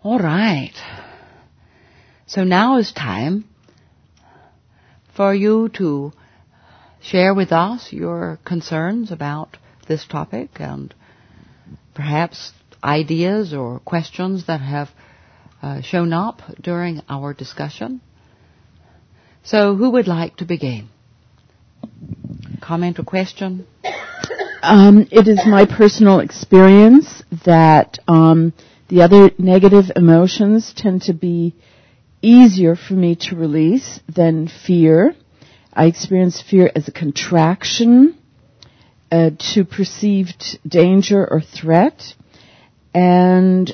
All right. So now is time for you to share with us your concerns about this topic and perhaps ideas or questions that have shown up during our discussion. So who would like to begin? Comment or question? It is my personal experience that the other negative emotions tend to be easier for me to release than fear. I experience fear as a contraction to perceived danger or threat. And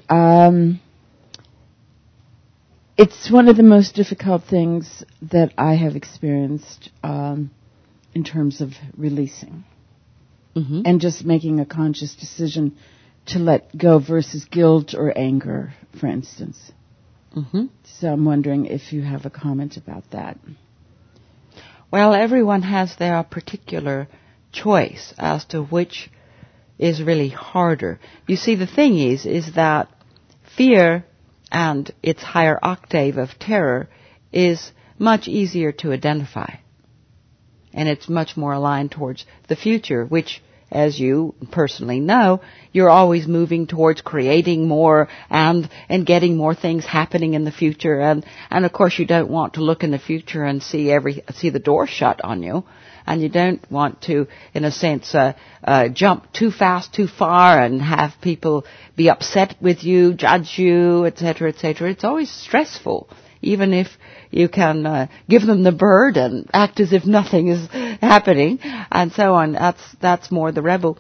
it's one of the most difficult things that I have experienced in terms of releasing. Mm-hmm. And just making a conscious decision to let go versus guilt or anger, for instance. Mm-hmm. So I'm wondering if you have a comment about that. Well, everyone has their particular choice as to which is really harder. You see, the thing is that fear and its higher octave of terror is much easier to identify. And it's much more aligned towards the future, which, as you personally know, you're always moving towards creating more and getting more things happening in the future. And of course, you don't want to look in the future and see the door shut on you. And you don't want to, in a sense, jump too fast, too far, and have people be upset with you, judge you, etc., etc. It's always stressful, even if you can give them the bird and act as if nothing is happening, and so on. That's more the rebel.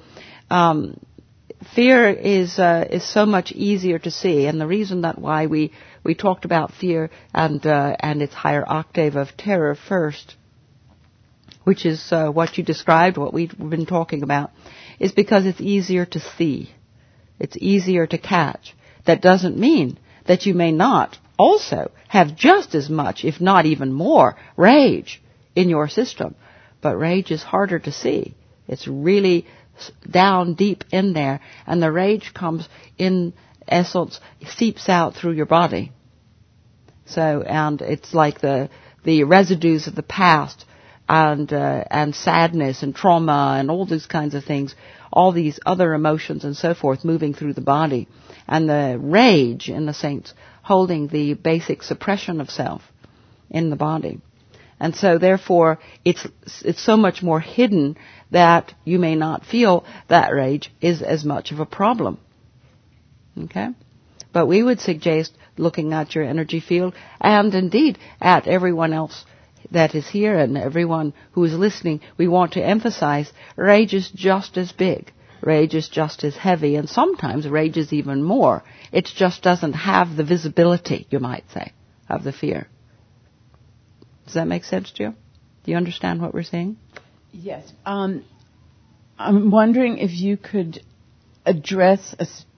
Fear is so much easier to see, and the reason that why we talked about fear and its higher octave of terror first, which is what you described, what we've been talking about, is because it's easier to see. It's easier to catch. That doesn't mean that you may not also have just as much, if not even more, rage in your system. But rage is harder to see. It's really down deep in there, and the rage comes in essence, seeps out through your body. So, and it's like the residues of the past and sadness and trauma and all these kinds of things, all these other emotions and so forth moving through the body. And the rage, in a sense, holding the basic suppression of self in the body. And so therefore it's so much more hidden that you may not feel that rage is as much of a problem. Okay? But we would suggest looking at your energy field and indeed at everyone else that is here and everyone who is listening. We want to emphasize rage is just as big. Rage is just as heavy, and sometimes rage is even more. It just doesn't have the visibility, you might say, of the fear. Does that make sense to you? Do you understand what we're saying? Yes. I'm wondering if you could address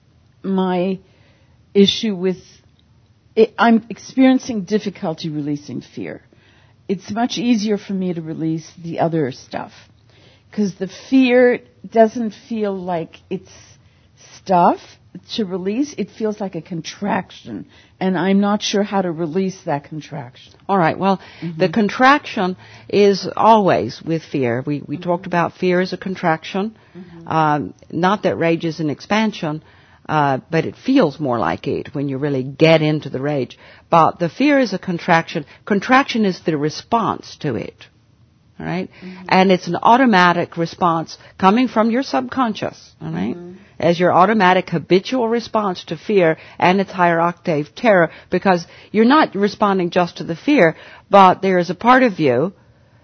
my issue with it. I'm experiencing difficulty releasing fear. It's much easier for me to release the other stuff, because the fear doesn't feel like it's stuff to release. It feels like a contraction, and I'm not sure how to release that contraction. All right. Well, the contraction is always with fear. We talked about fear as a contraction. Not that rage is an expansion, but it feels more like it when you really get into the rage. But the fear is a contraction. Contraction is the response to it. All right? And it's an automatic response coming from your subconscious. All right? As your automatic habitual response to fear and its higher octave terror, because you're not responding just to the fear, but there is a part of you,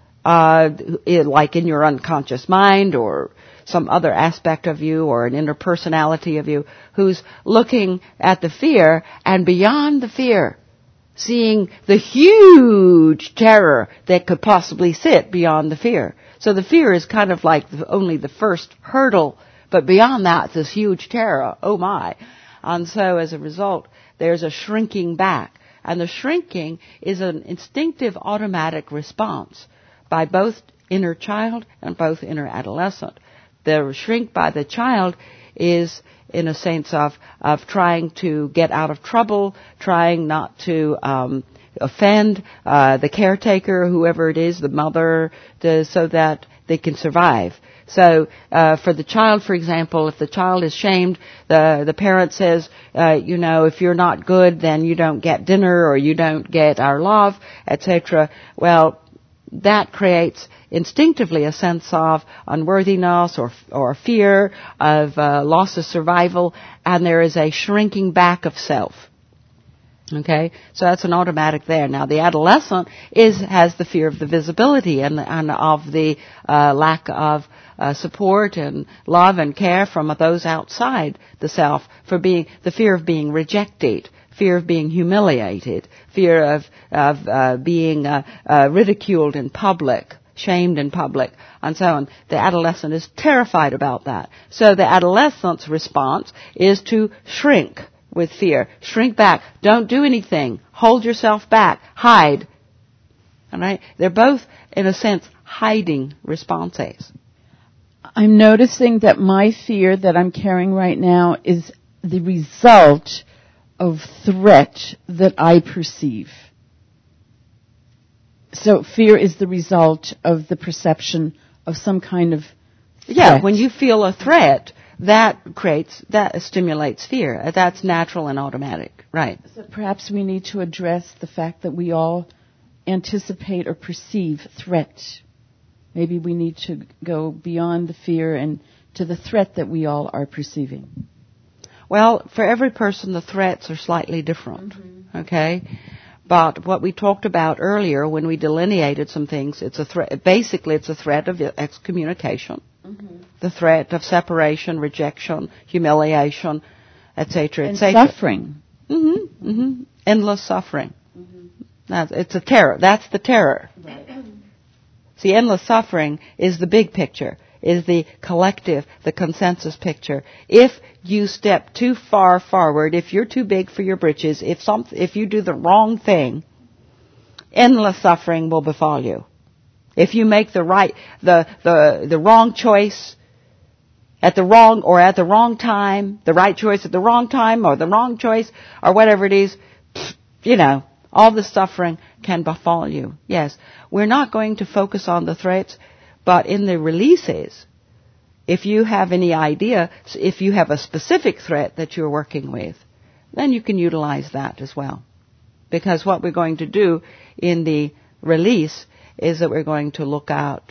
like in your unconscious mind or some other aspect of you or an inner personality of you, who's looking at the fear and beyond the fear, seeing the huge terror that could possibly sit beyond the fear. So the fear is kind of like only the first hurdle, but beyond that, this huge terror, oh my. And so as a result, there's a shrinking back. And the shrinking is an instinctive automatic response by both inner child and both inner adolescent. The shrink by the child is in a sense of trying to get out of trouble, trying not to offend the caretaker, whoever it is, the mother, so that they can survive. So for the child, for example, if the child is shamed, the parent says, if you're not good, then you don't get dinner or you don't get our love, etc. Well, that creates instinctively a sense of unworthiness or fear of loss of survival, and there is a shrinking back of self. Okay, so that's an automatic there. Now, the adolescent has the fear of the visibility and of the lack of support and love and care from those outside the self, for the fear of being rejected, fear of being humiliated, fear of being ridiculed in public, shamed in public, and so on. The adolescent is terrified about that. So the adolescent's response is to shrink with fear. Shrink back. Don't do anything. Hold yourself back. Hide. All right? They're both, in a sense, hiding responses. I'm noticing that my fear that I'm carrying right now is the result of threat that I perceive. So fear is the result of the perception of some kind of threat. Yeah, when you feel a threat, that stimulates fear. That's natural and automatic, right? So perhaps we need to address the fact that we all anticipate or perceive threat. Maybe we need to go beyond the fear and to the threat that we all are perceiving. Well, for every person, the threats are slightly different, okay? But what we talked about earlier when we delineated some things, it's a threat. Basically, it's a threat of excommunication, the threat of separation, rejection, humiliation, etc., etc. And suffering. Endless suffering. It's a terror. That's the terror. Right. See, endless suffering is the big picture, is the collective, the consensus picture. If you step too far forward, if you're too big for your britches, if you do the wrong thing, endless suffering will befall you. If you make the wrong choice at the wrong time, the right choice at the wrong time, or the wrong choice, or whatever it is, all the suffering can befall you. Yes, we're not going to focus on the threats, but in the releases, if you have any idea, if you have a specific threat that you're working with, then you can utilize that as well. Because what we're going to do in the release is that we're going to look out,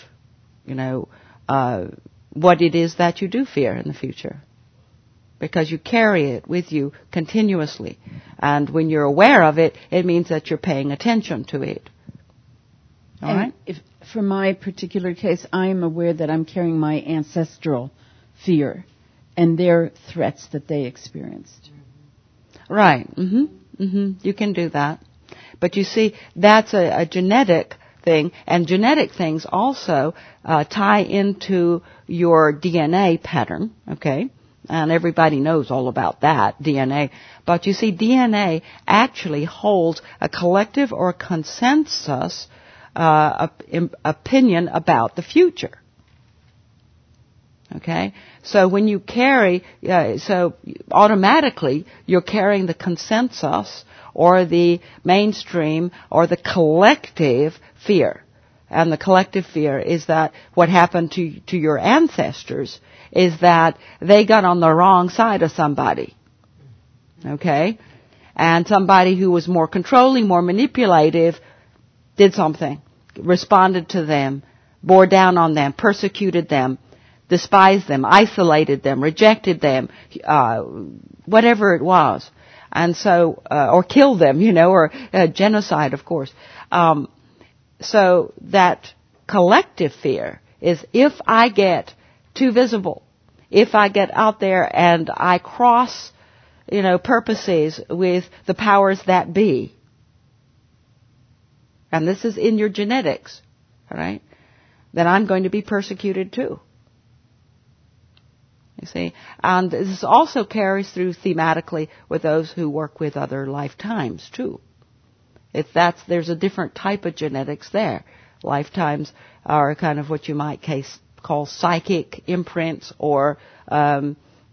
what it is that you do fear in the future. Because you carry it with you continuously. And when you're aware of it, it means that you're paying attention to it. All right? If, for my particular case, I am aware that I'm carrying my ancestral fear and their threats that they experienced. Right. You can do that. But you see, that's a genetic thing, and genetic things also tie into your DNA pattern, okay? And everybody knows all about that, DNA. But you see, DNA actually holds a collective or consensus opinion about the future. Okay? So when you carry, so automatically you're carrying the consensus or the mainstream or the collective fear. And the collective fear is that what happened to your ancestors is that they got on the wrong side of somebody. Okay? And somebody who was more controlling, more manipulative, did something, responded to them, bore down on them, persecuted them, despised them, isolated them, rejected them, whatever it was. And so, or killed them, or genocide, of course. So that collective fear is if I get too visible, if I get out there and I cross, purposes with the powers that be, and this is in your genetics, all right, then I'm going to be persecuted too. You see? And this also carries through thematically with those who work with other lifetimes too. There's a different type of genetics there. Lifetimes are kind of what you might call psychic imprints or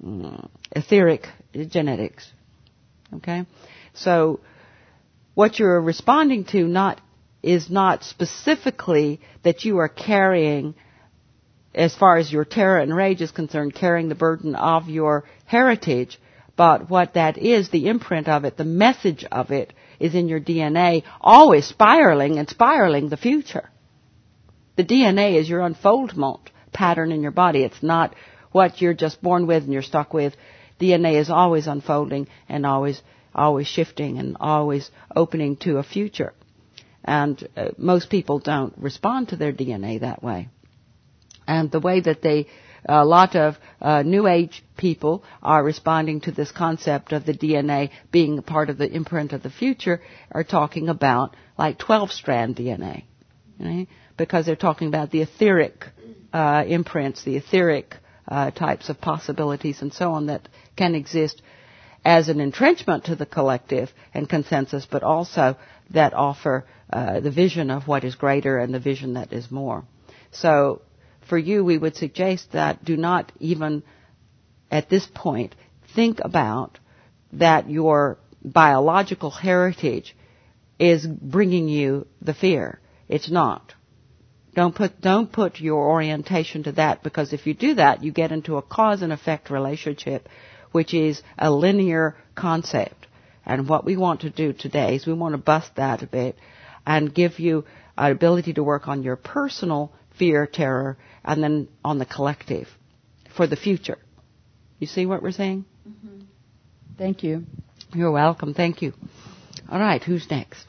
etheric genetics. Okay? So what you're responding to is not specifically that you are carrying, as far as your terror and rage is concerned, carrying the burden of your heritage, but what that is, the imprint of it, the message of it, is in your DNA, always spiraling the future. The DNA is your unfoldment pattern in your body. It's not what you're just born with and you're stuck with. DNA is always unfolding and always shifting and always opening to a future. And most people don't respond to their DNA that way. And the way that a lot of New Age people are responding to this concept of the DNA being a part of the imprint of the future are talking about like 12-strand DNA, right? Because they're talking about the etheric imprints, the etheric types of possibilities and so on that can exist as an entrenchment to the collective and consensus, but also that offer the vision of what is greater and the vision that is more. So for you, we would suggest that do not even at this point think about that your biological heritage is bringing you the fear. It's not. Don't put your orientation to that, because if you do that, you get into a cause and effect relationship, which is a linear concept. And what we want to do today is we want to bust that a bit and give you an ability to work on your personal fear, terror, and then on the collective for the future. You see what we're saying? Mm-hmm. Thank you. You're welcome. Thank you. All right, who's next?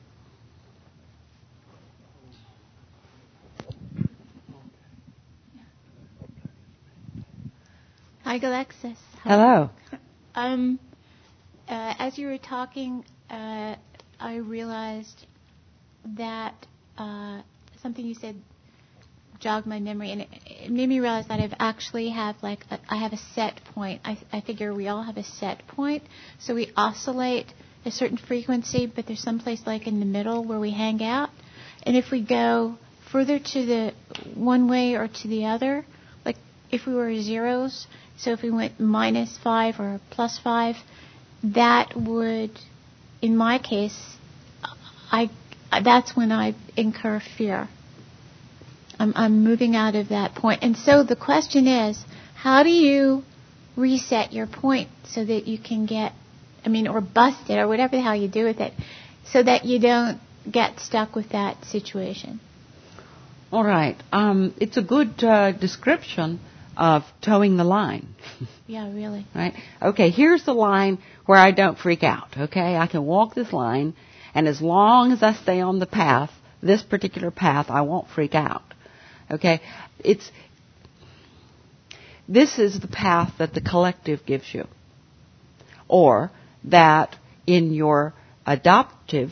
Hi, Galexis. Hello. As you were talking, I realized that something you said jogged my memory, and it made me realize that I've actually have I have a set point. I figure we all have a set point, so we oscillate a certain frequency, but there's some place like in the middle where we hang out. And if we go further to the one way or to the other, like if we were zeros, so if we went -5 or +5, that would, in my case, that's when I incur fear. I'm moving out of that point. And so the question is, how do you reset your point so that you can or bust it, or whatever the hell you do with it, so that you don't get stuck with that situation? All right. It's a good description of towing the line. Yeah, really. Right? Okay, here's the line where I don't freak out, okay? I can walk this line, and as long as I stay on the path, this particular path, I won't freak out. Okay? This is the path that the collective gives you. Or that in your adoption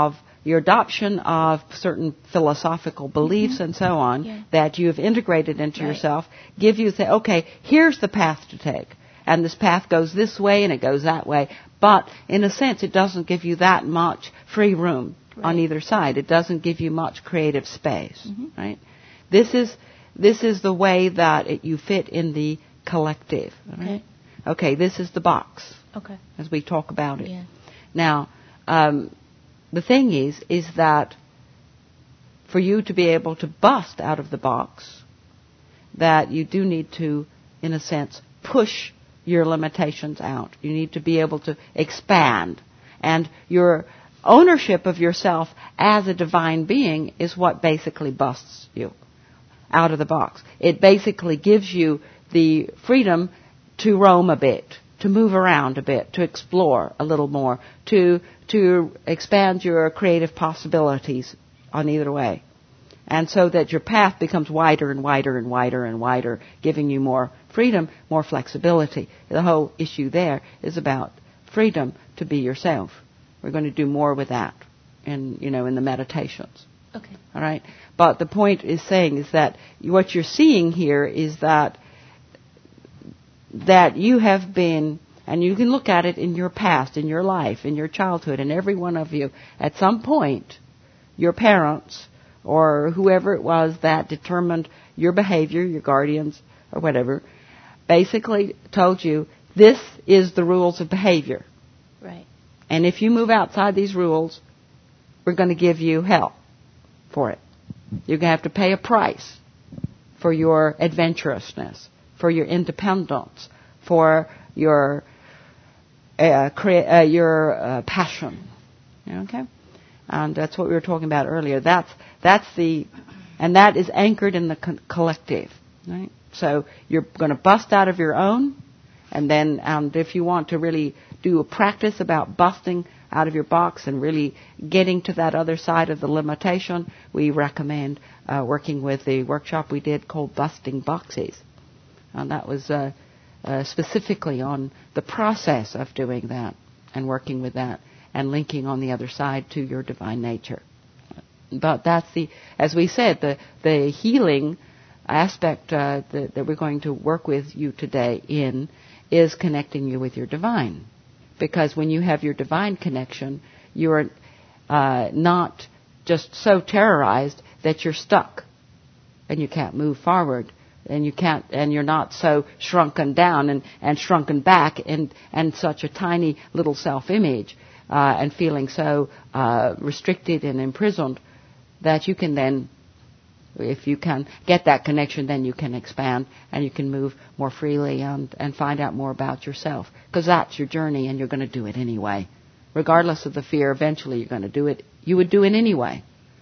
of certain philosophical beliefs and so on, that you have integrated into yourself, give you, say, okay, here's the path to take. And this path goes this way and it goes that way. But in a sense, it doesn't give you that much free room on either side. It doesn't give you much creative space, right? This is the way that you fit in the collective. Right? Okay, this is the box. Okay. As we talk about it. Yeah. Now, the thing is that for you to be able to bust out of the box, that you do need to, in a sense, push your limitations out. You need to be able to expand. And your ownership of yourself as a divine being is what basically busts you out of the box. It basically gives you the freedom to roam a bit, to move around a bit, to explore a little more, to expand your creative possibilities on either way. And so that your path becomes wider and wider and wider and wider, giving you more freedom, more flexibility. The whole issue there is about freedom to be yourself. We're going to do more with that in the meditations. Okay. All right? But the point is that what you're seeing here is that you have been, and you can look at it in your past, in your life, in your childhood, and every one of you, at some point, your parents or whoever it was that determined your behavior, your guardians or whatever, basically told you, this is the rules of behavior. Right. And if you move outside these rules, we're going to give you hell for it. You're going to have to pay a price for your adventurousness, for your independence, for your passion. Okay? And that's what we were talking about earlier. And that is anchored in the collective. Right? So you're going to bust out of your own, and then if you want to really do a practice about busting out of your box and really getting to that other side of the limitation, we recommend working with the workshop we did called Busting Boxes. And that was specifically on the process of doing that and working with that and linking on the other side to your divine nature. But that's as we said, the healing aspect that we're going to work with you today in is connecting you with your divine. Because when you have your divine connection, you're not just so terrorized that you're stuck and you can't move forward, and you're not so shrunken down and shrunken back and such a tiny little self-image and feeling so restricted and imprisoned that you can then, if you can get that connection, then you can expand and you can move more freely and find out more about yourself. Because that's your journey and you're going to do it anyway. Regardless of the fear, eventually you're going to do it. You would do it anyway.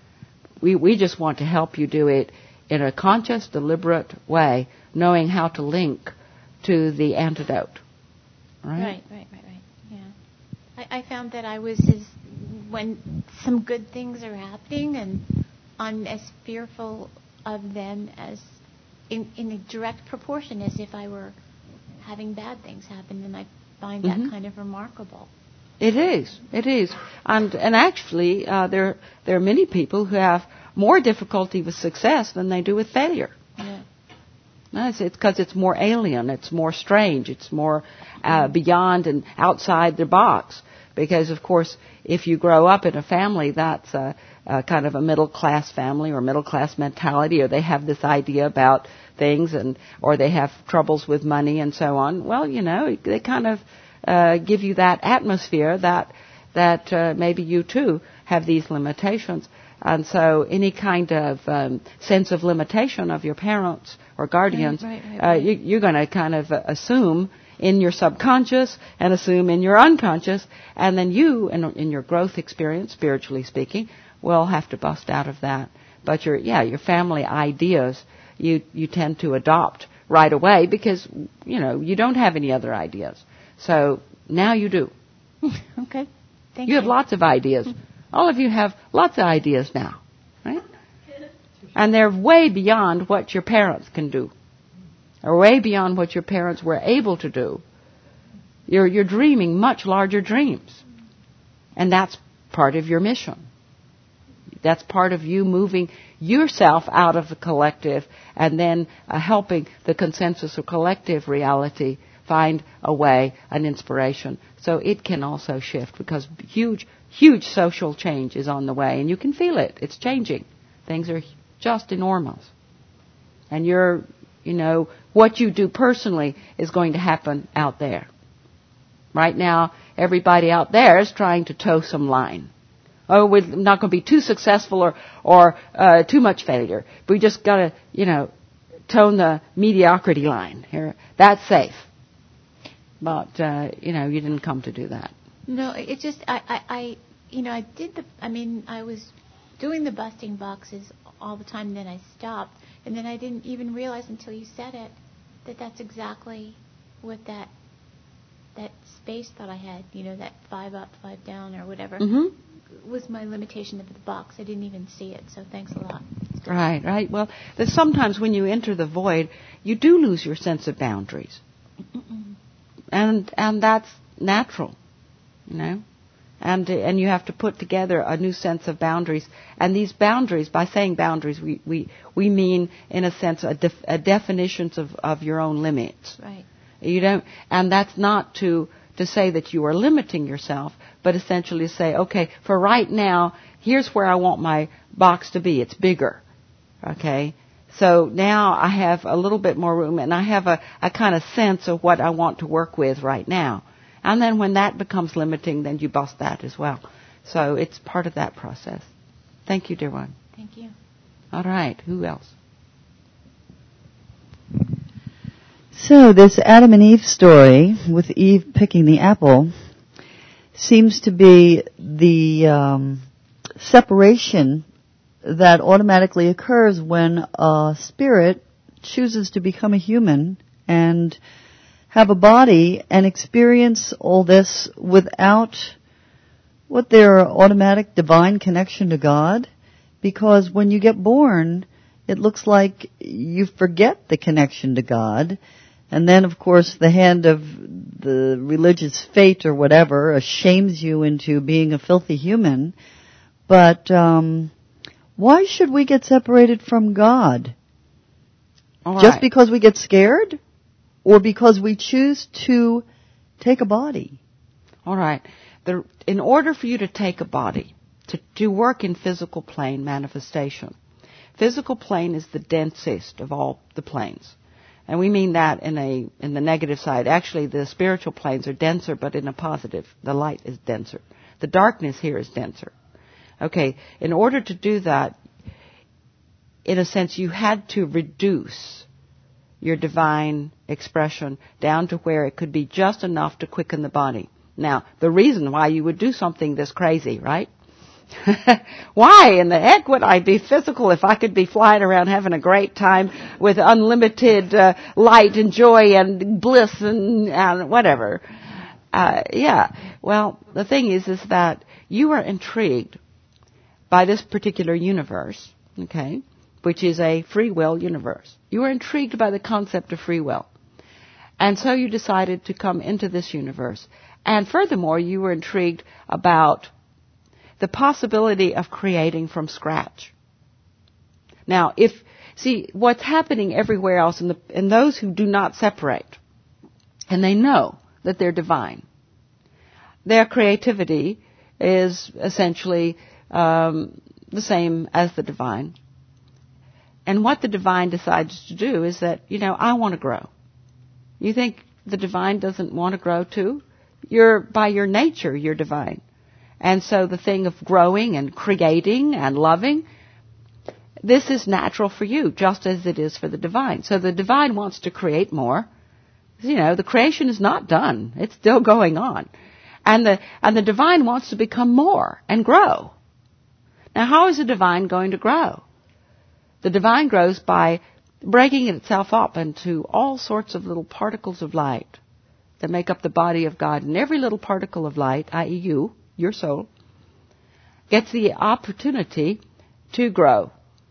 We just want to help you do it in a conscious, deliberate way, knowing how to link to the antidote. Right. Yeah. I found that I was, when some good things are happening, and I'm as fearful of them as in a direct proportion as if I were having bad things happen, and I find that kind of remarkable. It is, and actually, there are many people who have more difficulty with success than they do with failure. Yeah. It's because it's more alien, it's more strange, it's more beyond and outside the box. Because, of course, if you grow up in a family that's kind of a middle-class family or middle-class mentality, or they have this idea about things, or they have troubles with money and so on, well, they kind of give you that atmosphere that maybe you too have these limitations. And so any kind of sense of limitation of your parents or guardians, right. You're going to kind of assume in your subconscious and assume in your unconscious, and then you, in your growth experience, spiritually speaking, will have to bust out of that. But your family ideas, you tend to adopt right away because, you don't have any other ideas. So now you do. Okay. Thank you. You have lots of ideas. All of you have lots of ideas now, right? And they're way beyond what your parents can do, or way beyond what your parents were able to do. You're dreaming much larger dreams. And that's part of your mission. That's part of you moving yourself out of the collective and then helping the consensus or collective reality find a way, an inspiration. So it can also shift because huge social change is on the way. And you can feel it. It's changing. Things are just enormous. And what you do personally is going to happen out there. Right now, everybody out there is trying to toe some line. Oh, we're not going to be too successful or too much failure. We just got to, tone the mediocrity line here. That's safe. But, you didn't come to do that. No, it just, I was doing the busting boxes all the time, then I stopped. And then I didn't even realize until you said it that that's exactly what that space thought I had, that 5 up, 5 down or whatever, was my limitation of the box. I didn't even see it, so thanks a lot. Right. Well, sometimes when you enter the void, you do lose your sense of boundaries. And that's natural, And you have to put together a new sense of boundaries. And these boundaries, by saying boundaries, we mean, in a sense, a definitions of your own limits. Right. And that's not to say that you are limiting yourself, but essentially say, okay, for right now, here's where I want my box to be. It's bigger. Okay? So now I have a little bit more room, and I have a kind of sense of what I want to work with right now. And then when that becomes limiting, then you bust that as well. So it's part of that process. Thank you, dear one. Thank you. All right. Who else? So this Adam and Eve story with Eve picking the apple seems to be the separation that automatically occurs when a spirit chooses to become a human and have a body and experience all this without their automatic divine connection to God. Because when you get born, it looks like you forget the connection to God. And then, of course, the hand of the religious fate or whatever shames you into being a filthy human. But why should we get separated from God? All Just right. because we get scared? Or because we choose to take a body? All right. In order for you to take a body, to work in physical plane manifestation, physical plane is the densest of all the planes. And we mean that in the negative side. Actually, the spiritual planes are denser, but in a positive. The light is denser. The darkness here is denser. Okay, in order to do that, in a sense, you had to reduce your divine expression down to where it could be just enough to quicken the body. Now, the reason why you would do something this crazy, right? Why in the heck would I be physical if I could be flying around having a great time with unlimited light and joy and bliss and whatever? Well, the thing is that you are intrigued by this particular universe, okay, which is a free will universe. You are intrigued by the concept of free will. And so you decided to come into this universe. And furthermore, you were intrigued about the possibility of creating from scratch. Now, what's happening everywhere else in those who do not separate, and they know that they're divine, their creativity is essentially the same as the divine. And what the divine decides to do is that, I want to grow. You think the divine doesn't want to grow too? By your nature, you're divine. And so the thing of growing and creating and loving, this is natural for you, just as it is for the divine. So the divine wants to create more. The creation is not done. It's still going on. And the divine wants to become more and grow. Now, how is the divine going to grow? The divine grows by breaking itself up into all sorts of little particles of light that make up the body of God. And every little particle of light, i.e. you, your soul, gets the opportunity to grow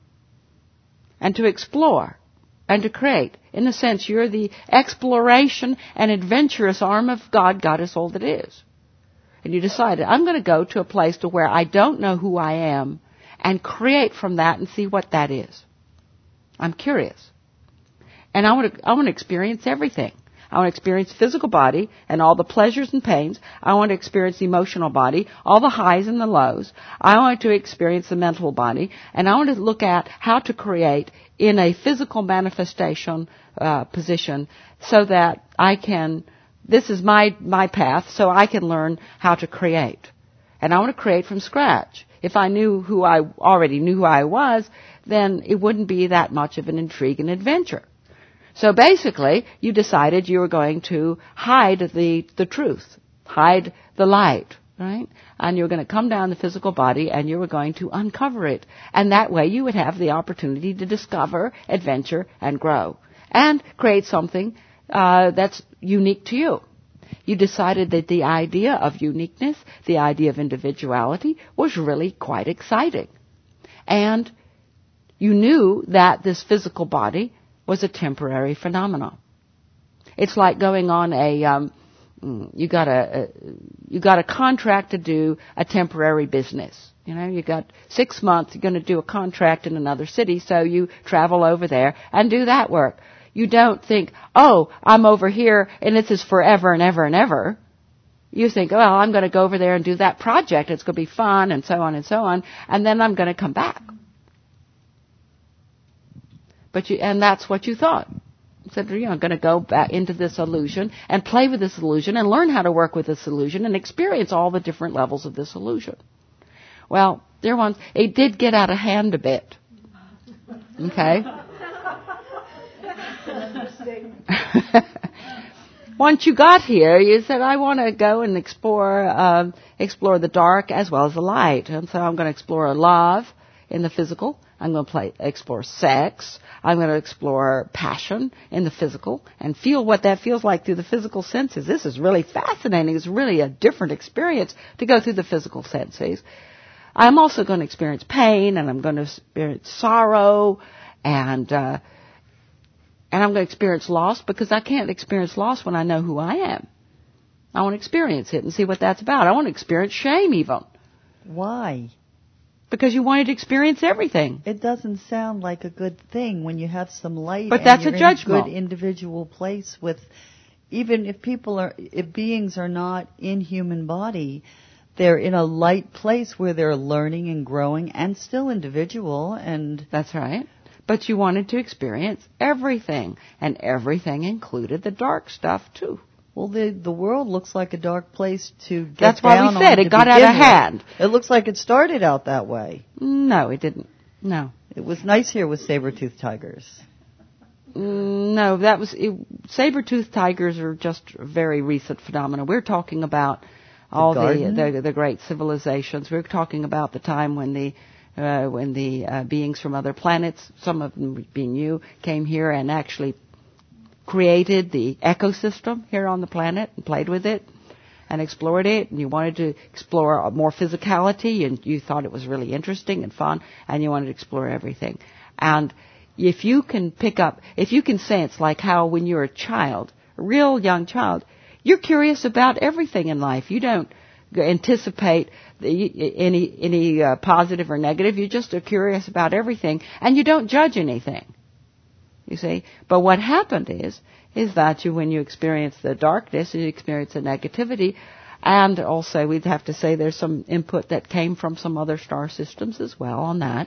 and to explore and to create. In a sense, you're the exploration and adventurous arm of God, Goddess, all that is. And you decided, I'm going to go to a place to where I don't know who I am and create from that and see what that is. I'm curious. And I want to experience everything. I want to experience physical body and all the pleasures and pains. I want to experience the emotional body, all the highs and the lows. I want to experience the mental body. And I want to look at how to create in a physical manifestation position so that I can, this is my path, so I can learn how to create. And I want to create from scratch. If I already knew who I was, then it wouldn't be that much of an intrigue and adventure. So basically, you decided you were going to hide the truth, hide the light, right? And you were going to come down the physical body and you were going to uncover it. And that way you would have the opportunity to discover, adventure, and grow. And create something that's unique to you. You decided that the idea of uniqueness, the idea of individuality, was really quite exciting. And you knew that this physical body was a temporary phenomenon. It's like going on you got a contract to do a temporary business. You got 6 months, you're going to do a contract in another city, so you travel over there and do that work. You don't think, oh, I'm over here and this is forever and ever and ever. You think, well, I'm going to go over there and do that project. It's going to be fun and so on, and then I'm going to come back. And that's what you thought. You said, I'm going to go back into this illusion and play with this illusion and learn how to work with this illusion and experience all the different levels of this illusion. Well, dear ones, it did get out of hand a bit. Okay? Once you got here, you said, I want to go and explore the dark as well as the light. And so I'm going to explore love in the physical. I'm going to explore sex. I'm going to explore passion in the physical and feel what that feels like through the physical senses. This is really fascinating. It's really a different experience to go through the physical senses. I'm also going to experience pain, and I'm going to experience sorrow, and I'm going to experience loss, because I can't experience loss when I know who I am. I want to experience it and see what that's about. I want to experience shame even. Why? Because you wanted to experience everything. It doesn't sound like a good thing when you have some light. But and that's you're a judgment. In a good individual place with, even if beings are not in human body, they're in a light place where they're learning and growing and still individual. And that's right. But you wanted to experience everything, and everything included the dark stuff too. Well, the world looks like a dark place to get That's why down we said on it got out of hand. It looks like it started out that way. No, it didn't. No. It was nice here with saber-toothed tigers. No, saber-toothed tigers are just a very recent phenomena. We're talking about all the great civilizations. We're talking about the time when the beings from other planets, some of them being you, came here and actually created the ecosystem here on the planet and played with it and explored it, and you wanted to explore more physicality, and you thought it was really interesting and fun, and you wanted to explore everything. And if you can sense, like how when you're a child, a real young child, you're curious about everything in life. You don't anticipate any positive or negative. You just are curious about everything, and you don't judge anything. You see? But what happened is that when you experience the darkness, you experience the negativity, and also we'd have to say there's some input that came from some other star systems as well on that.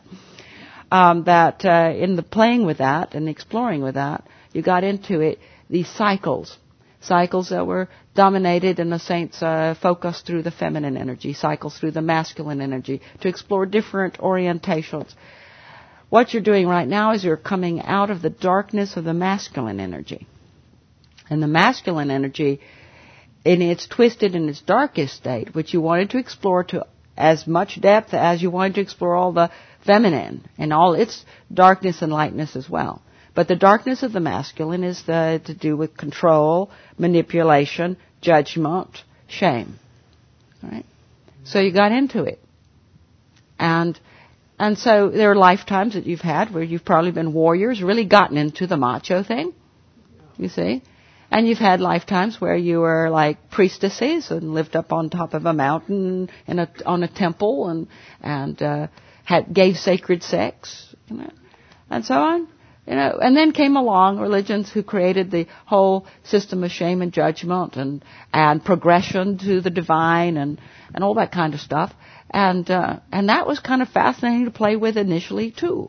In the playing with that and exploring with that, you got into it, these cycles that were dominated in a sense, focused through the feminine energy, cycles through the masculine energy, to explore different orientations. What you're doing right now is you're coming out of the darkness of the masculine energy. And the masculine energy, in its twisted and its darkest state, which you wanted to explore to as much depth as you wanted to explore all the feminine and all its darkness and lightness as well. But the darkness of the masculine is to do with control, manipulation, judgment, shame. All right? So you got into it. And so there are lifetimes that you've had where you've probably been warriors, really gotten into the macho thing, you see. And you've had lifetimes where you were like priestesses and lived up on top of a mountain on a temple and gave sacred sex, and so on. And then came along religions who created the whole system of shame and judgment and progression to the divine and all that kind of stuff. And that was kind of fascinating to play with initially too.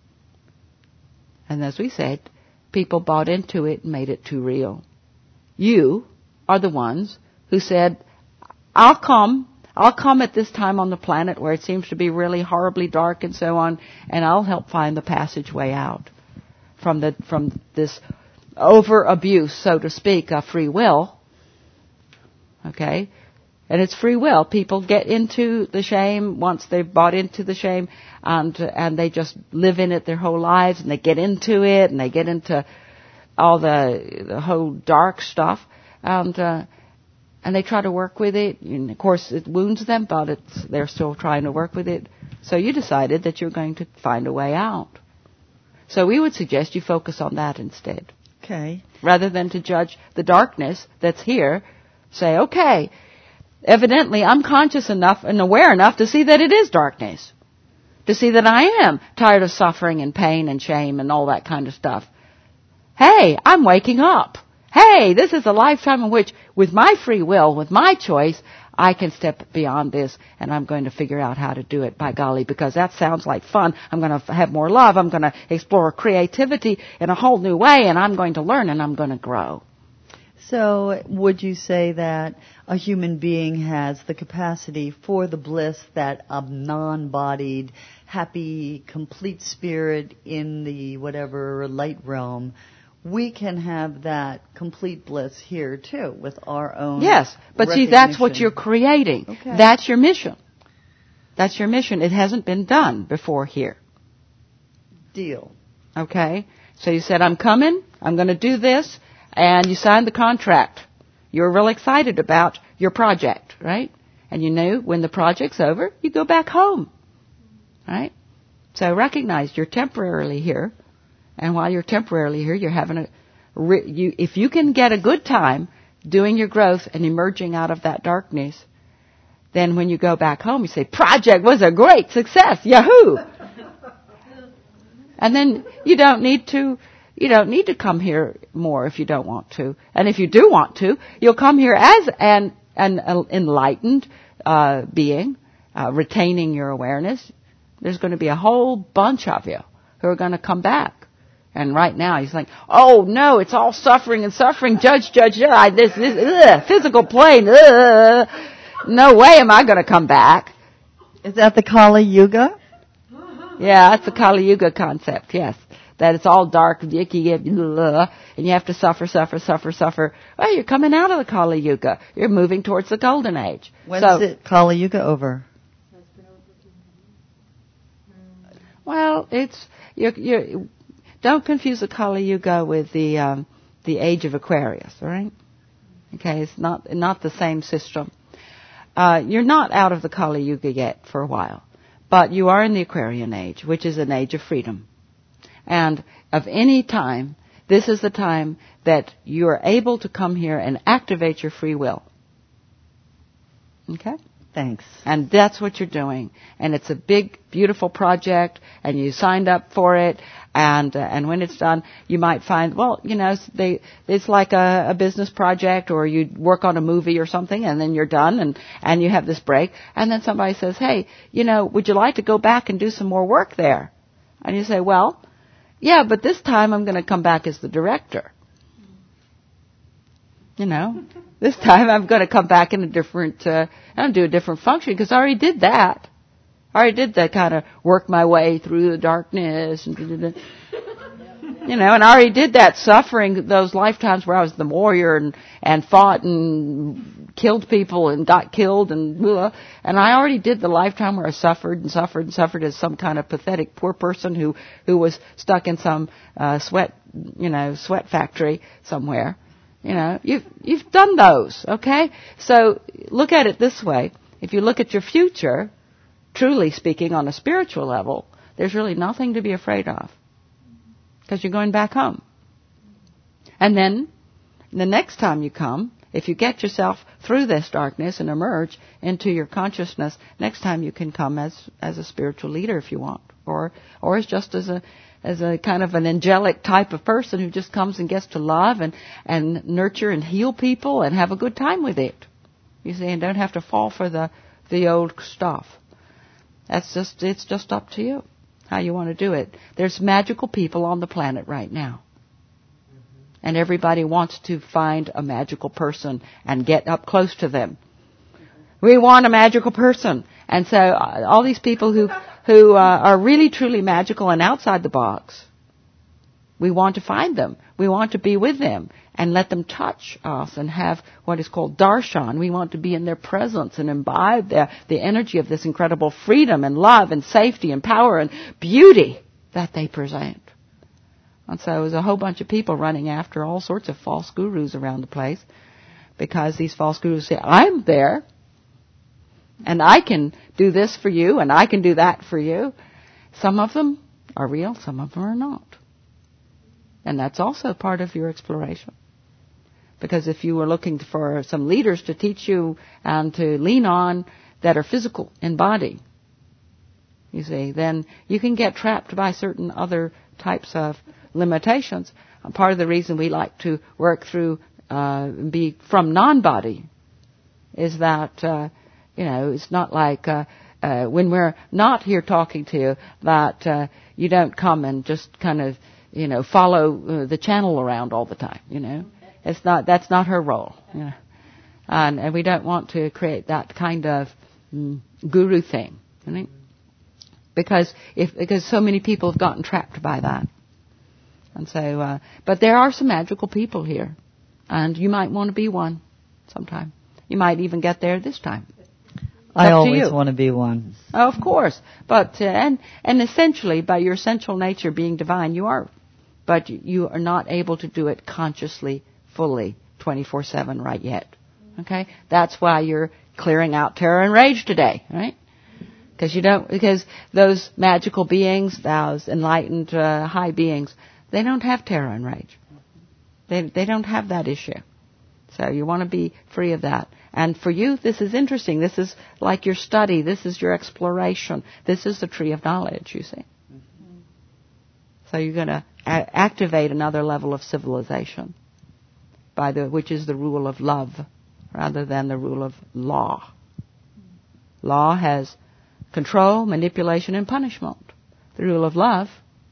And as we said, people bought into it and made it too real. You are the ones who said, I'll come at this time on the planet where it seems to be really horribly dark and so on, and I'll help find the passageway out from this over abuse, so to speak, of free will. Okay? And it's free will. People get into the shame once they've bought into the shame, and they just live in it their whole lives, and they get into it, and they get into all the whole dark stuff, and they try to work with it. And of course, it wounds them, but they're still trying to work with it. So you decided that you're going to find a way out. So we would suggest you focus on that instead. Okay. Rather than to judge the darkness that's here, say, okay, evidently I'm conscious enough and aware enough to see that it is darkness. To see that I am tired of suffering and pain and shame and all that kind of stuff. Hey, I'm waking up. Hey, this is a lifetime in which, with my free will, with my choice, I can step beyond this, and I'm going to figure out how to do it, by golly, because that sounds like fun. I'm going to have more love. I'm going to explore creativity in a whole new way, and I'm going to learn, and I'm going to grow. So would you say that a human being has the capacity for the bliss that a non-bodied, happy, complete spirit in the whatever light realm, we can have that complete bliss here too with our own Yes, but see, that's what you're creating. Okay. That's your mission. That's your mission. It hasn't been done before here. Deal. Okay? So you said, I'm coming, I'm going to do this, and you signed the contract. You're real excited about your project, right? And you knew when the project's over, you go back home, right? So recognize you're temporarily here, and while you're temporarily here, you're having if you can get a good time doing your growth and emerging out of that darkness, then when you go back home, you say, project was a great success, yahoo! And then you don't need to come here more if you don't want to. And if you do want to, you'll come here as an enlightened being, retaining your awareness. There's going to be a whole bunch of you who are going to come back. And right now he's like, oh no, it's all suffering and suffering. Judge, this physical plane. No way am I going to come back. Is that the Kali Yuga? Yeah, that's the Kali Yuga concept, yes. That it's all dark, icky, and you have to suffer. Well, you're coming out of the Kali Yuga. You're moving towards the Golden Age. When's it Kali Yuga over? Well, you don't confuse the Kali Yuga with the Age of Aquarius, all right? Okay, it's not the same system. You're not out of the Kali Yuga yet for a while, but you are in the Aquarian Age, which is an age of freedom. And of any time, this is the time that you are able to come here and activate your free will. Okay? Thanks. And that's what you're doing. And it's a big, beautiful project, and you signed up for it, and when it's done, you might find, well, it's like a business project, or you work on a movie or something, and then you're done, and you have this break, and then somebody says, hey, would you like to go back and do some more work there? And you say, well, yeah, but this time I'm going to come back as the director. This time I'm going to come back in a different, and do a different function, because I already did that. I already did that kind of work my way through the darkness, and and I already did that suffering, those lifetimes where I was the warrior and fought and killed people and got killed and I already did the lifetime where I suffered as some kind of pathetic poor person who was stuck in some sweat factory somewhere. You've done those, okay? So look at it this way. If you look at your future, truly speaking on a spiritual level, there's really nothing to be afraid of, because you're going back home. And then the next time you come, if you get yourself through this darkness and emerge into your consciousness, next time you can come as a spiritual leader if you want, or as just as a kind of an angelic type of person who just comes and gets to love and nurture and heal people and have a good time with it. You see, and don't have to fall for the old stuff. It's just up to you how you want to do it. There's magical people on the planet right now. And everybody wants to find a magical person and get up close to them. We want a magical person. And so all these people who are really truly magical and outside the box, we want to find them. We want to be with them and let them touch us and have what is called darshan. We want to be in their presence and imbibe the energy of this incredible freedom and love and safety and power and beauty that they present. And so there's a whole bunch of people running after all sorts of false gurus around the place, because these false gurus say, I'm there, and I can do this for you, and I can do that for you. Some of them are real, some of them are not. And that's also part of your exploration. Because if you were looking for some leaders to teach you and to lean on that are physical in body, you see, then you can get trapped by certain other types of limitations. Part of the reason we like to work through, be from non-body, is that, it's not like when we're not here talking to you that you don't come and just kind of, follow the channel around all the time, That's not her role, And we don't want to create that kind of guru thing, because so many people have gotten trapped by that. And so, but there are some magical people here, and you might want to be one sometime. You might even get there this time. I always want to be one. Of course, but and essentially, by your essential nature being divine, you are, but you are not able to do it consciously, fully, 24/7 right yet. Okay, that's why you're clearing out terror and rage today, right? Because those magical beings, those enlightened high beings, they don't have terror and rage. They don't have that issue. So you want to be free of that. And for you, this is interesting. This is like your study. This is your exploration. This is the tree of knowledge, you see. Mm-hmm. So you're going to activate another level of civilization, which is the rule of love rather than the rule of law. Law has control, manipulation, and punishment. The rule of love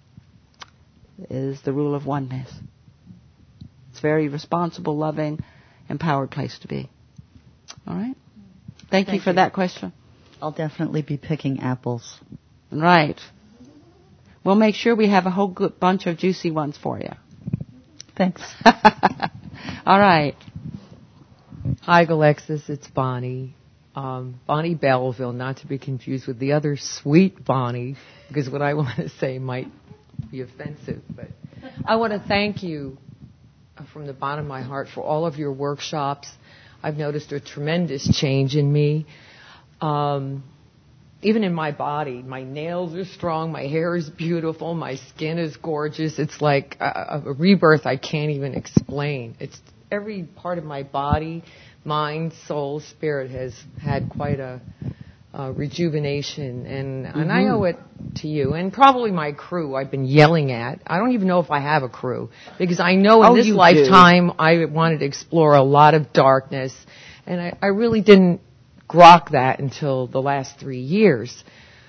is the rule of oneness. It's a very responsible, loving, empowered place to be. All right? Thank you for that question. I'll definitely be picking apples. Right. We'll make sure we have a whole good bunch of juicy ones for you. Thanks. All right. Hi, Alexis. It's Bonnie. Bonnie Belleville, not to be confused with the other sweet Bonnie, because what I want to say might be offensive. But I want to thank you from the bottom of my heart for all of your workshops. I've noticed a tremendous change in me. Even in my body, my nails are strong, my hair is beautiful, my skin is gorgeous. It's like a rebirth I can't even explain. It's every part of my body, mind, soul, spirit has had quite a rejuvenation, and I owe it to you and probably my crew I've been yelling at. I don't even know if I have a crew, because I know in this lifetime I wanted to explore a lot of darkness, and I really didn't grok that until the last 3 years.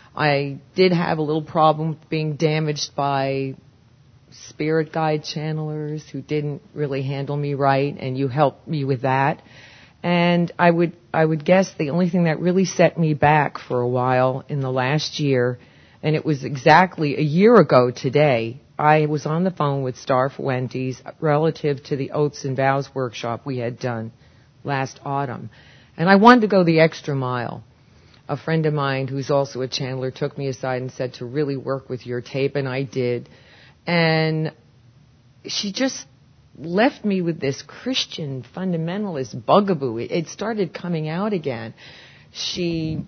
I did have a little problem with being damaged by spirit guide channelers who didn't really handle me right, and you helped me with that. And I would guess the only thing that really set me back for a while in the last year, and it was exactly a year ago today, I was on the phone with Star Fuentes relative to the Oaths and Vows workshop we had done last autumn. And I wanted to go the extra mile. A friend of mine who's also a channeler took me aside and said to really work with your tape, and I did. And she just left me with this Christian fundamentalist bugaboo. It started coming out again. She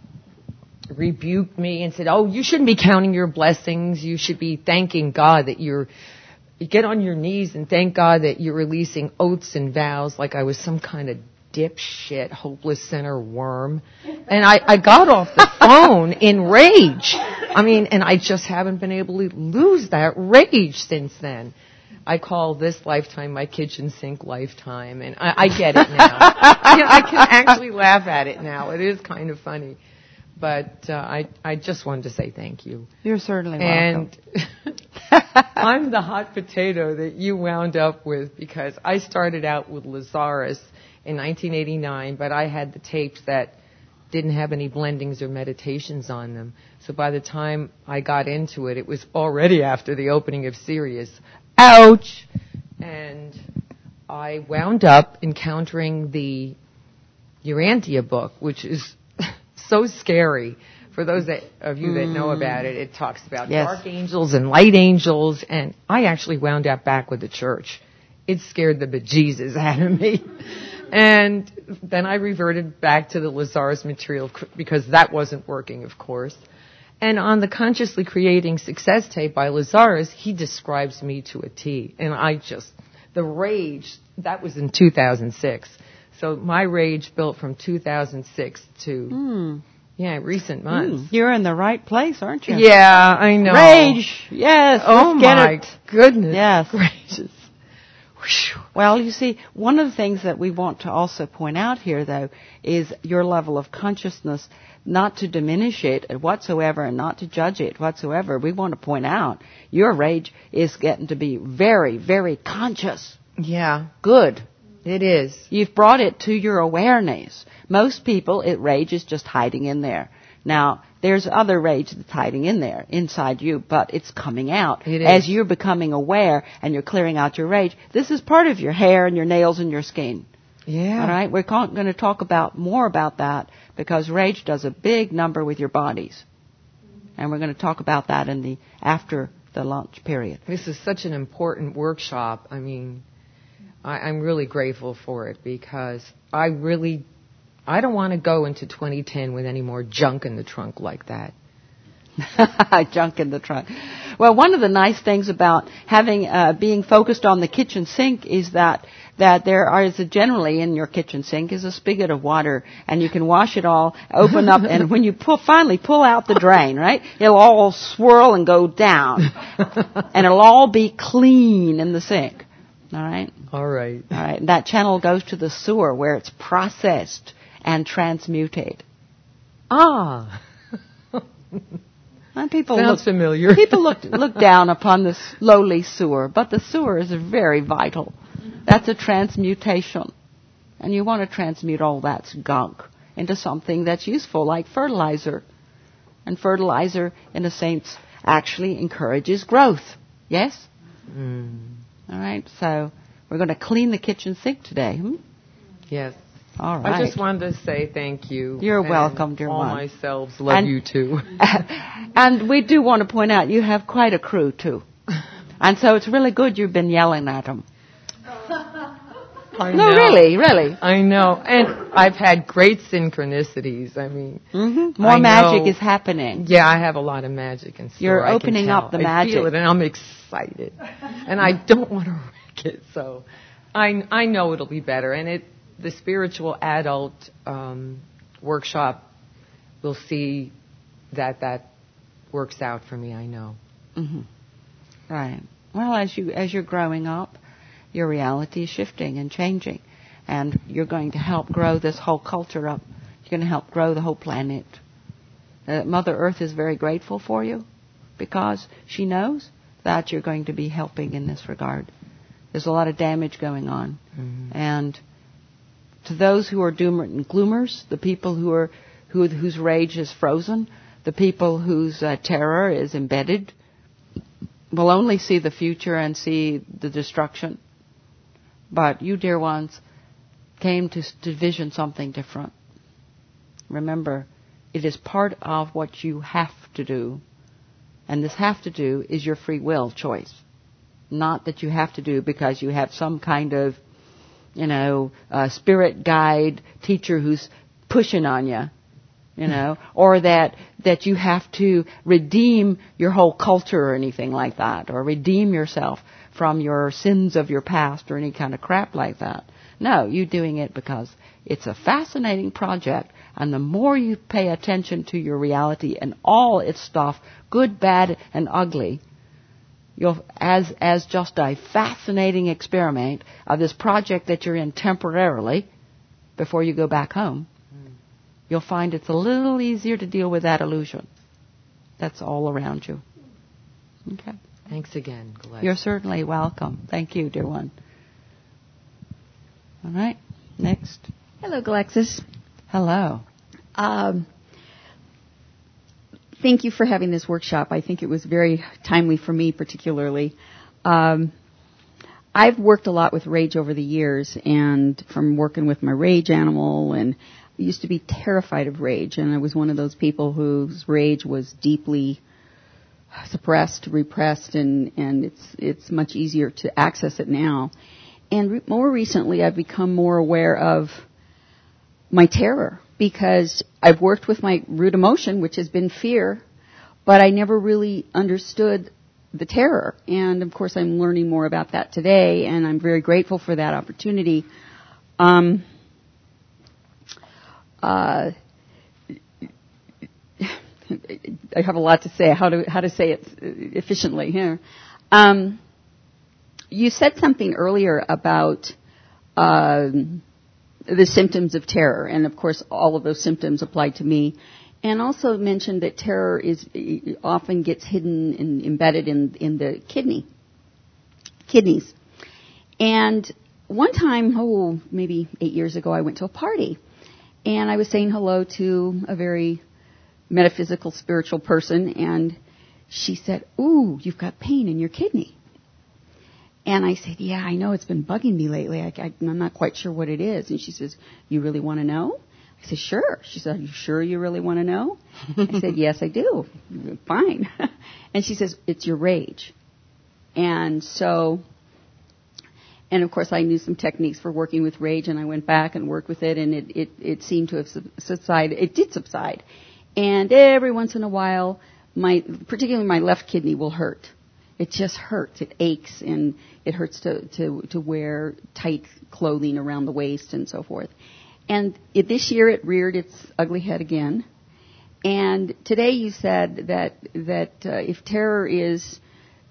rebuked me and said, "Oh, you shouldn't be counting your blessings. You should be thanking God that you get on your knees and thank God that you're releasing oaths and vows," like I was some kind of dipshit, hopeless center worm. And I got off the phone in rage. And I just haven't been able to lose that rage since then. I call this lifetime my kitchen sink lifetime, and I get it now. I can actually laugh at it now. It is kind of funny. But I just wanted to say thank you. You're certainly welcome. And I'm the hot potato that you wound up with, because I started out with Lazarus in 1989, but I had the tapes that didn't have any blendings or meditations on them. So by the time I got into it, it was already after the opening of Sirius. Ouch! And I wound up encountering the Urantia book, which is so scary. For those of you that know about it, it talks about dark angels and light angels, and I actually wound up back with the church. It scared the bejesus out of me. And then I reverted back to the Lazarus material because that wasn't working, of course. And on the Consciously Creating Success tape by Lazarus, he describes me to a T. And the rage, that was in 2006. So my rage built from 2006 to, recent months. You're in the right place, aren't you? Yeah, I know. Rage, yes. Oh, my goodness. Yes. Gracious. Well, you see, one of the things that we want to also point out here, though, is your level of consciousness, not to diminish it whatsoever and not to judge it whatsoever. We want to point out your rage is getting to be very, very conscious. Yeah. Good. It is. You've brought it to your awareness. Most people, rage is just hiding in there. Now, there's other rage that's hiding in there, inside you, but it's coming out. It is. As you're becoming aware and you're clearing out your rage, this is part of your hair and your nails and your skin. Yeah. All right? We're going to talk more about that because rage does a big number with your bodies. And we're going to talk about that after the lunch period. This is such an important workshop. I mean, I'm really grateful for it because I don't want to go into 2010 with any more junk in the trunk like that. Junk in the trunk. Well, one of the nice things about being focused on the kitchen sink is that there is generally in your kitchen sink is a spigot of water, and you can wash it all, open up, and when you finally pull out the drain, right, it'll all swirl and go down, and it'll all be clean in the sink. All right? All right. All right. And that channel goes to the sewer where it's processed and transmuted. Ah. And people sounds familiar. People look down upon this lowly sewer, but the sewer is very vital. That's a transmutation. And you want to transmute all that gunk into something that's useful, like fertilizer. And fertilizer, in a sense, actually encourages growth. Yes? Mm. All right, so we're going to clean the kitchen sink today. Yes. All right. I just wanted to say thank you. You're welcome, dear all one. All my selves love you too. And we do want to point out you have quite a crew too. And so it's really good you've been yelling at them. I no, know. really. I know. And I've had great synchronicities. I mean, more magic is happening. Yeah, I have a lot of magic in store. You're opening up the magic. I feel it, and I'm excited. And I don't want to wreck it, so I know it'll be better. And the spiritual adult workshop will see that works out for me. I know. Mm-hmm. Right. Well, as you're growing up, your reality is shifting and changing, and you're going to help grow this whole culture up. You're going to help grow the whole planet. Mother Earth is very grateful for you because she knows that you're going to be helping in this regard. There's a lot of damage going on, and to those who are doomer and gloomers, the people whose rage is frozen, the people whose terror is embedded, will only see the future and see the destruction. But you, dear ones, came to vision something different. Remember, it is part of what you have to do. And this have to do is your free will choice. Not that you have to do because you have some kind of, spirit guide teacher who's pushing on you, or that you have to redeem your whole culture or anything like that, or redeem yourself from your sins of your past or any kind of crap like that. No, you're doing it because it's a fascinating project, and the more you pay attention to your reality and all its stuff, good, bad, and ugly, you'll, as just a fascinating experiment of this project that you're in temporarily before you go back home, you'll find it's a little easier to deal with that illusion that's all around you. Okay. Thanks again, Galex. You're certainly welcome. Thank you, dear one. All right. Next. Hello, Galexis. Hello. Thank you for having this workshop. I think it was very timely for me, particularly. I've worked a lot with rage over the years, and from working with my rage animal, and I used to be terrified of rage, and I was one of those people whose rage was deeply suppressed, repressed, and it's much easier to access it now. And more recently, I've become more aware of my terror, because I've worked with my root emotion, which has been fear, but I never really understood the terror. And of course, I'm learning more about that today, and I'm very grateful for that opportunity. I have a lot to say. How to say it efficiently here. You said something earlier about the symptoms of terror, and of course all of those symptoms apply to me, and also mentioned that terror often gets hidden and embedded in the kidneys. And one time, maybe 8 years ago, I went to a party, and I was saying hello to a very metaphysical, spiritual person, and she said, "Ooh, you've got pain in your kidney." And I said, "Yeah, I know, it's been bugging me lately. I'm not quite sure what it is." And she says, "You really want to know?" I said, "Sure." She said, "Are you sure you really want to know?" I said, "Yes, I do." "Fine." And she says, "It's your rage." And of course I knew some techniques for working with rage, and I went back and worked with it, and it seemed to have subsided. It did subside. And every once in a while, particularly my left kidney will hurt. It just hurts. It aches, and it hurts to wear tight clothing around the waist and so forth. And this year it reared its ugly head again. And today you said that if terror is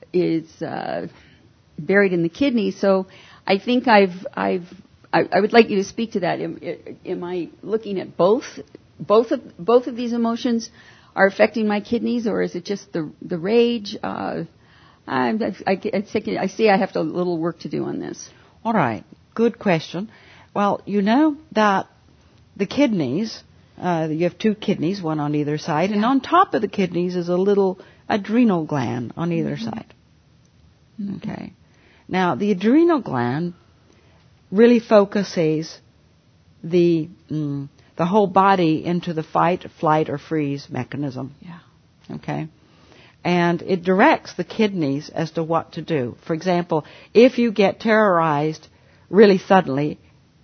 buried in the kidney, so I think I would like you to speak to that. Am I looking at both of these emotions are affecting my kidneys, or is it just the rage? I see I have a little work to do on this. All right. Good question. Well, you know that the kidneys, you have two kidneys, one on either side, and on top of the kidneys is a little adrenal gland on either side. Okay. Now, the adrenal gland really focuses the whole body into the fight, flight, or freeze mechanism. Yeah. Okay. And it directs the kidneys as to what to do. For example, if you get terrorized really suddenly,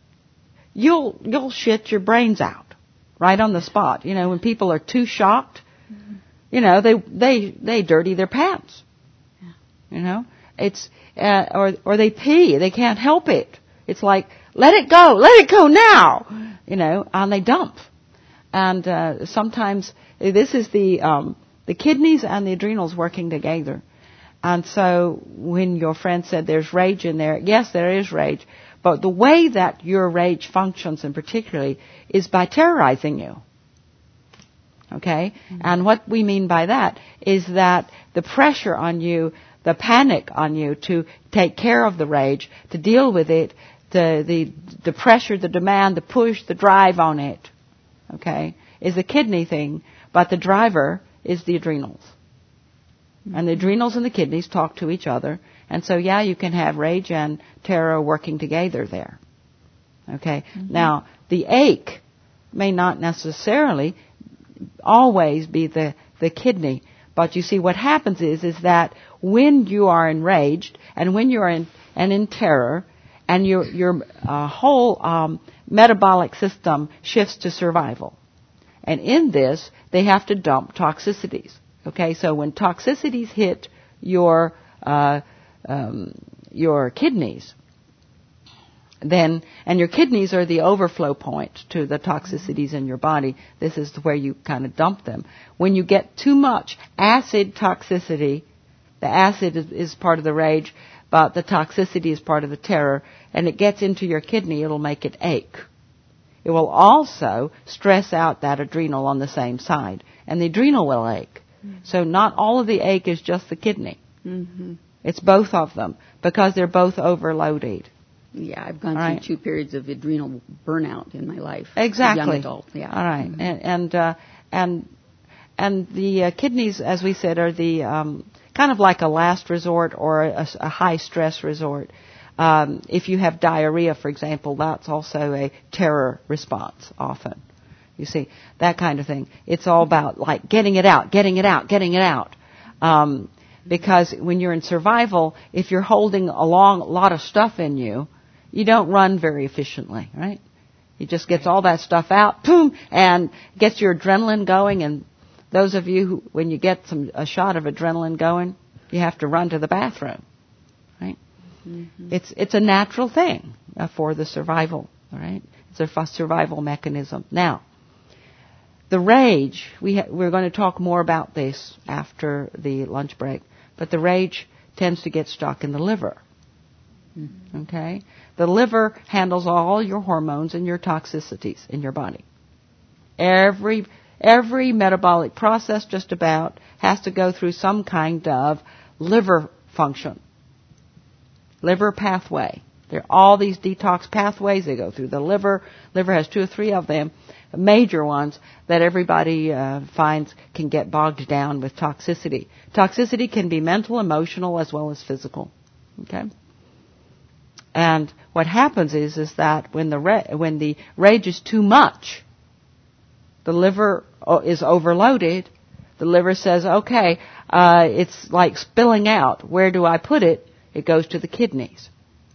you'll shit your brains out right on the spot. You know, when people are too shocked, you know, they dirty their pants. Yeah. You know, it's or they pee. They can't help it. It's like, let it go now. You know, and they dump. And sometimes this is the kidneys and the adrenals working together. And so when your friend said there's rage in there, yes, there is rage. But the way that your rage functions in particularly is by terrorizing you. Okay? Mm-hmm. And what we mean by that is that the pressure on you, the panic on you to take care of the rage, to deal with it, the pressure, the demand, the push, the drive on it, okay, is a kidney thing. But the driver is the adrenals. And the adrenals and the kidneys talk to each other. And so, yeah, you can have rage and terror working together there. Okay? Mm-hmm. Now, the ache may not necessarily always be the kidney. But you see, what happens is that when you are enraged and when you're in terror and your whole metabolic system shifts to survival. And in this, they have to dump toxicities. Okay, so when toxicities hit your kidneys, then, and your kidneys are the overflow point to the toxicities in your body. This is where you kind of dump them. When you get too much acid toxicity, the acid is part of the rage, but the toxicity is part of the terror, and it gets into your kidney, it'll make it ache. It will also stress out that adrenal on the same side, and the adrenal will ache. Mm-hmm. So not all of the ache is just the kidney. Mm-hmm. It's both of them, because they're both overloaded. Yeah, I've gone through 2 periods of adrenal burnout in my life. Exactly. As a young adult. Yeah. All right. Mm-hmm. And the kidneys, as we said, are the kind of like a last resort or a high stress resort. If you have diarrhea, for example, that's also a terror response often. You see, that kind of thing. It's all about like getting it out. Because when you're in survival, if you're holding a lot of stuff in you, you don't run very efficiently, right? It just gets all that stuff out, boom, and gets your adrenaline going. And those of you who, when you get a shot of adrenaline going, you have to run to the bathroom, right? Mm-hmm. It's a natural thing for the survival, all right? It's a survival mechanism. Now, the rage, we're going to talk more about this after the lunch break, but the rage tends to get stuck in the liver. Okay? The liver handles all your hormones and your toxicities in your body. Every metabolic process just about has to go through some kind of liver function, liver pathway. There are all these detox pathways. They go through the liver. Liver has 2 or 3 of them, major ones that everybody finds can get bogged down with toxicity. Toxicity can be mental, emotional, as well as physical. Okay? And what happens is that when the rage is too much, the liver is overloaded. The liver says, okay, it's like spilling out. Where do I put it? It goes to the kidneys.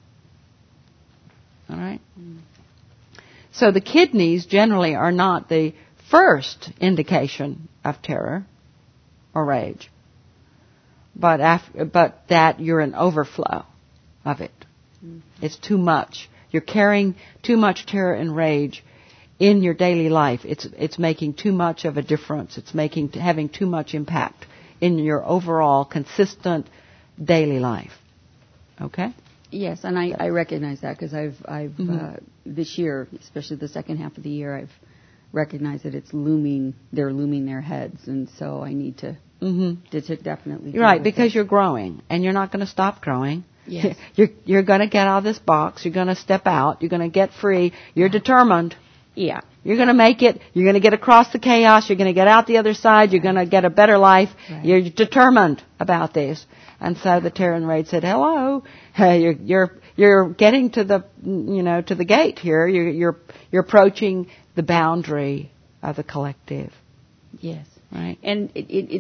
All right? So the kidneys generally are not the first indication of terror or rage, but that you're an overflow of it. It's too much. You're carrying too much terror and rage in your daily life. It's making too much of a difference. It's having too much impact in your overall consistent daily life. Okay? Yes, and I recognize that because I've this year, especially the second half of the year, I've recognized that it's looming. They're looming their heads, and so I need to definitely. You're right, because you're growing, and you're not going to stop growing. Yes. You're going to get out of this box. You're going to step out. You're going to get free. You're determined. Yeah. You're going to make it. You're going to get across the chaos. You're going to get out the other side. You're going to get a better life. Right. You're determined about this. And so the terror and rage said, "Hello, you're getting to the gate here. You're approaching the boundary of the collective." Yes. Right. And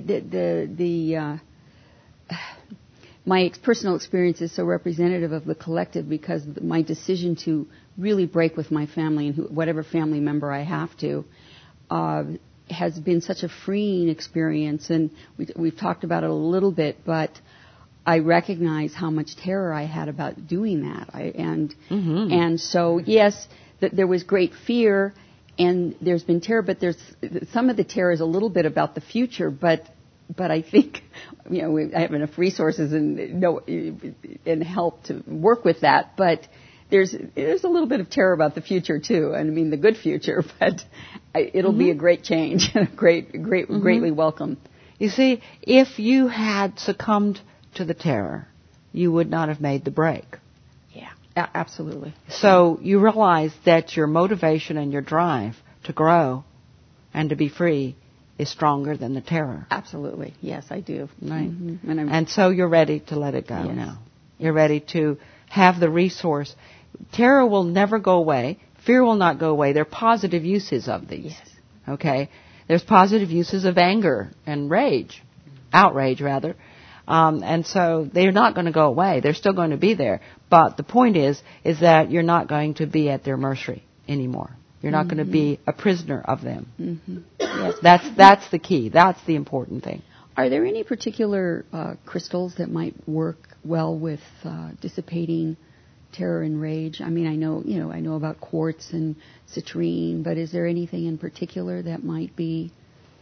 my personal experience is so representative of the collective because my decision to really break with my family and whatever family member I have to has been such a freeing experience. And we've talked about it a little bit, but I recognize how much terror I had about doing that. And so, yes, there was great fear and there's been terror, but there's some of the terror is a little bit about the future, but I think, I have enough resources and help to work with that. But there's a little bit of terror about the future too. And I mean the good future, but it'll be a great change and a greatly welcome. You see, if you had succumbed to the terror, you would not have made the break. Yeah, absolutely. So you realize that your motivation and your drive to grow and to be free is stronger than the terror. Absolutely. Yes, I do. Right. Mm-hmm. And so you're ready to let it go now. You're ready to have the resource. Terror will never go away. Fear will not go away. There are positive uses of these. Yes. Okay? There's positive uses of anger and rage. Outrage, rather. And so they're not going to go away. They're still going to be there. But the point is that you're not going to be at their mercy anymore. You're not going to be a prisoner of them. Mm-hmm. Yes, that's the key. That's the important thing. Are there any particular crystals that might work well with dissipating terror and rage? I mean, I know about quartz and citrine, but is there anything in particular that might be?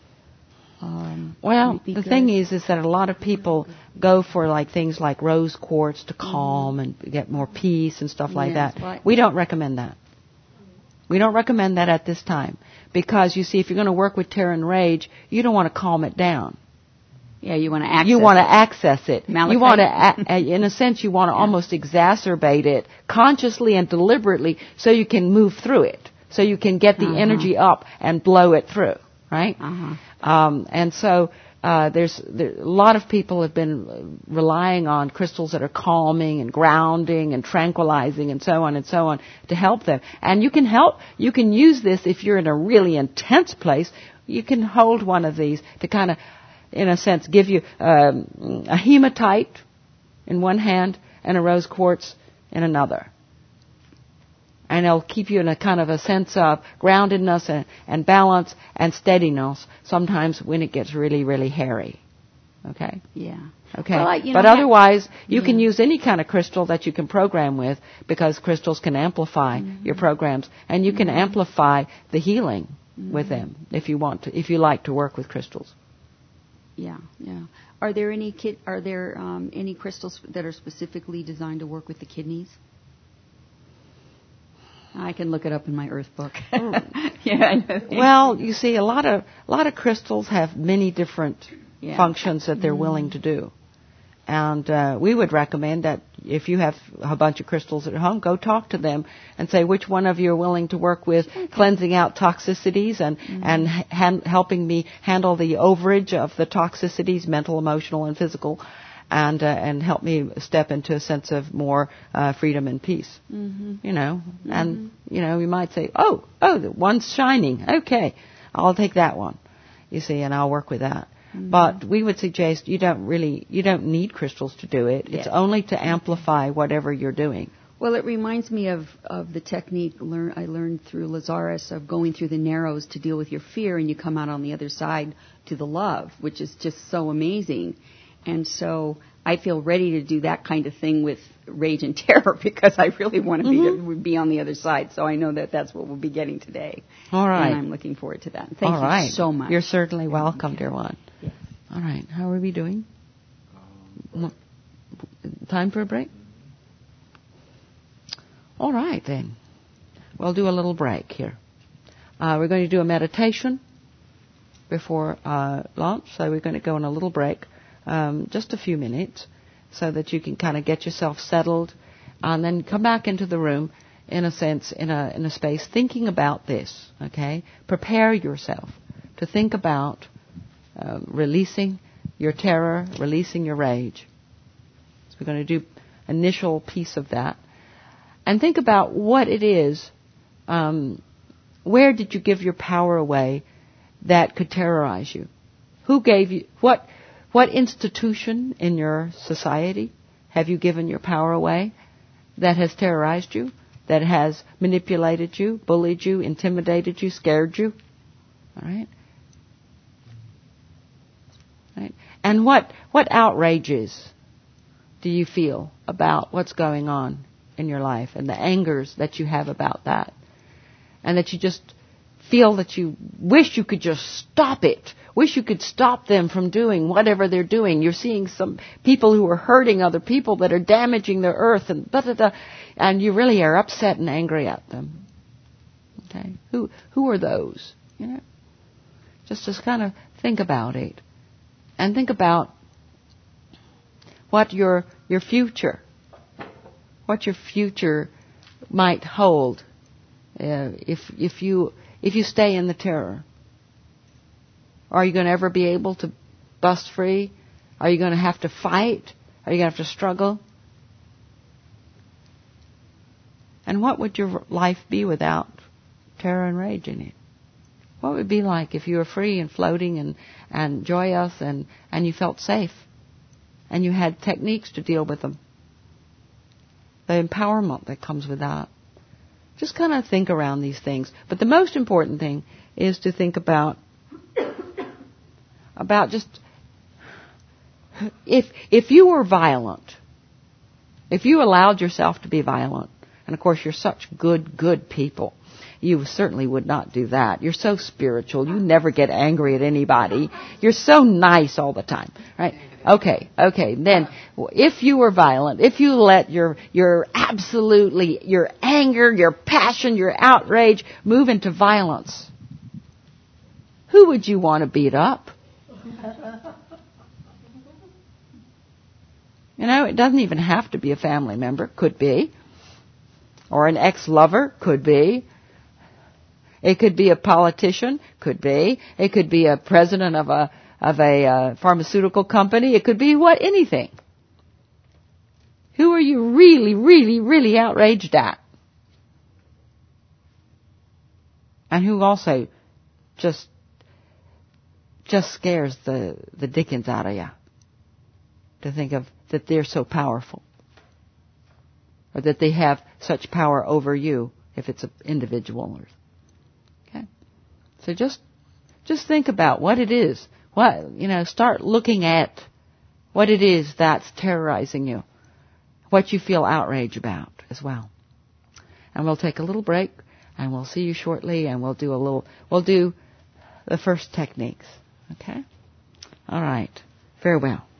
The thing is that a lot of people go for things like rose quartz to calm and get more peace and stuff like that. We don't recommend that. We don't recommend that at this time because, you see, if you're going to work with terror and rage, you don't want to calm it down. Yeah, you want to access it. You want to access it. Malachite. You want to, in a sense, you want to almost exacerbate it consciously and deliberately so you can move through it, so you can get the energy up and blow it through, right? And so a lot of people have been relying on crystals that are calming and grounding and tranquilizing and so on to help them. And you can use this if you're in a really intense place. You can hold one of these to kind of, in a sense, give you a hematite in one hand and a rose quartz in another. And it'll keep you in a kind of a sense of groundedness and balance and steadiness sometimes when it gets really, really hairy. Okay? Yeah. Okay. Well, but otherwise, you can use any kind of crystal that you can program with because crystals can amplify your programs. And you can amplify the healing with them if you want to, if you like to work with crystals. Yeah. Are there any any crystals that are specifically designed to work with the kidneys? I can look it up in my Earth book. Well, you see, a lot of crystals have many different functions that they're willing to do. And we would recommend that if you have a bunch of crystals at home, go talk to them and say which one of you are willing to work with cleansing out toxicities and helping me handle the overage of the toxicities, mental, emotional, and physical, and help me step into a sense of more freedom and peace. You know, and you might say, oh, the one's shining. Okay, I'll take that one. You see, and I'll work with that. But we would suggest you don't need crystals to do it. It's only to amplify whatever you're doing. Well, it reminds me of the technique I learned through Lazarus of going through the narrows to deal with your fear, and you come out on the other side to the love, which is just so amazing. And so I feel ready to do that kind of thing with rage and terror because I really want to be on the other side. So I know that that's what we'll be getting today. All right. And I'm looking forward to that. Thank you so much. You're certainly welcome, dear one. Yes. All right. How are we doing? Time for a break? All right, then. We'll do a little break here. We're going to do a meditation before lunch, so we're going to go on a little break, just a few minutes, so that you can kind of get yourself settled, and then come back into the room, in a sense, in a space, thinking about this, okay? Prepare yourself to think about releasing your terror, releasing your rage. So we're going to do initial piece of that. And think about what it is, where did you give your power away that could terrorize you? Who gave you, what institution in your society have you given your power away that has terrorized you, that has manipulated you, bullied you, intimidated you, scared you? All right? Right? And what outrages do you feel about what's going on in your life and the angers that you have about that? And that you just feel that you wish you could just stop it. Wish you could stop them from doing whatever they're doing. You're seeing some people who are hurting other people, that are damaging the earth, and and you really are upset and angry at them. Okay? Who are those? You know? Just kind of think about it. And think about what your future might hold if you stay in the terror. Are you going to ever be able to bust free? Are you going to have to fight? Are you going to have to struggle? And what would your life be without terror and rage in it? What would it be like if you were free and floating and joyous and you felt safe and you had techniques to deal with them? The empowerment that comes with that. Just kind of think around these things. But the most important thing is to think about just if you were violent, if you allowed yourself to be violent, and of course you're such good people, you certainly would not do that. You're so spiritual. You never get angry at anybody. You're so nice all the time, right? Okay. Then, if you were violent, if you let your anger, your passion, your outrage move into violence, who would you want to beat up? You know, it doesn't even have to be a family member. Could be. Or an ex-lover. Could be. It could be a politician. Could be. It could be a president of a pharmaceutical company. It could be anything. Who are you really outraged at? And who also just scares the dickens out of you to think of that they're so powerful, or that they have such power over you if it's an individual. Okay, so just think about what it is. Start looking at what it is that's terrorizing you, what you feel outrage about as well. And we'll take a little break, and we'll see you shortly, and we'll do the first techniques. Okay? All right. Farewell.